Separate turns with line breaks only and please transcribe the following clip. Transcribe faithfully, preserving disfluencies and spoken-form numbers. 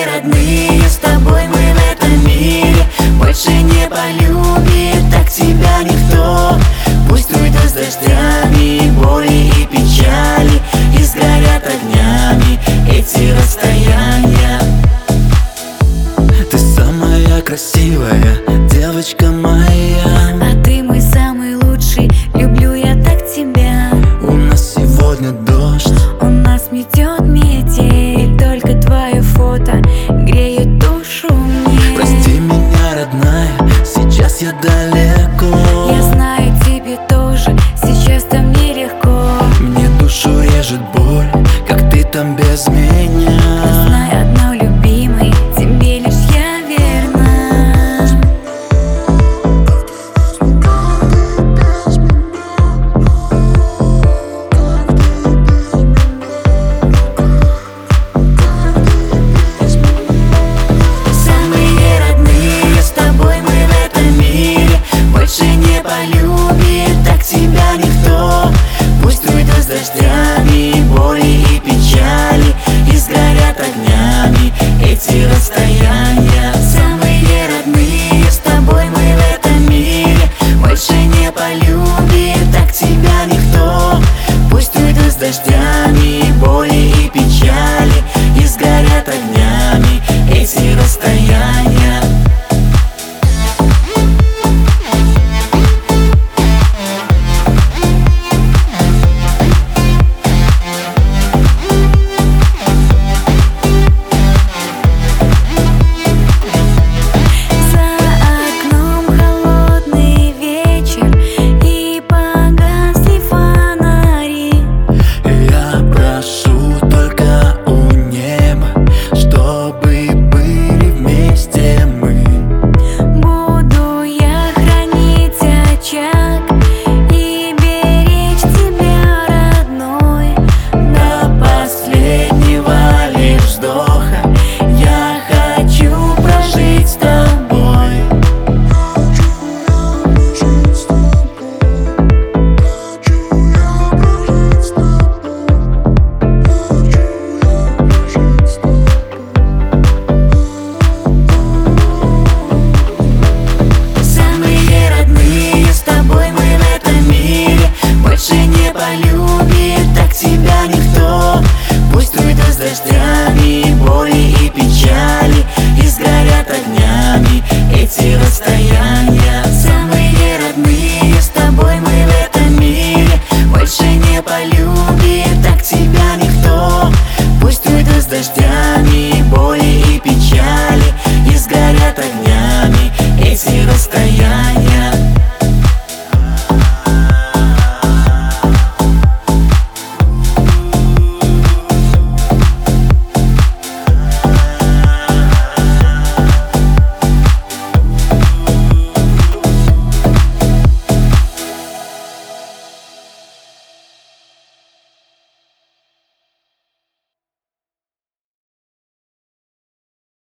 родные, с тобой мы в этом мире больше не полюбит так тебя никто. Пусть уйдут с дождями боли и печали, и сгорят огнями эти расстояния.
Ты самая красивая девочка моя,
а ты мой самый лучший, люблю я так тебя.
У нас сегодня дождь,
у нас метет метель, и только твое фото греет душу мне.
Прости меня, родная, сейчас я далеко.
Я знаю, тебе тоже сейчас там нелегко.
Мне душу режет боль, как ты там без меня.
Знай одно, любимый, тебе лишь я верна.
Самые родные, с тобой мы в этом мире больше не полюбит так тебя никто. Пусть уйдут с дождями боли и печали, и сгорят огнями эти расстояния. Самые родные, с тобой мы в этом мире больше не полюбит так тебя никто. Пусть уйдут с дождями боли и печали, и сгорят огнями эти расстояния. Полюбит так тебя никто. Пусть уйдут с дождями боли и печали, и сгорят огнями эти расстояния. Самые родные, с тобой мы в этом мире больше не полюбит так тебя никто. Пусть уйдут с дождями боли и печали, и сгорят огнями эти расстояния.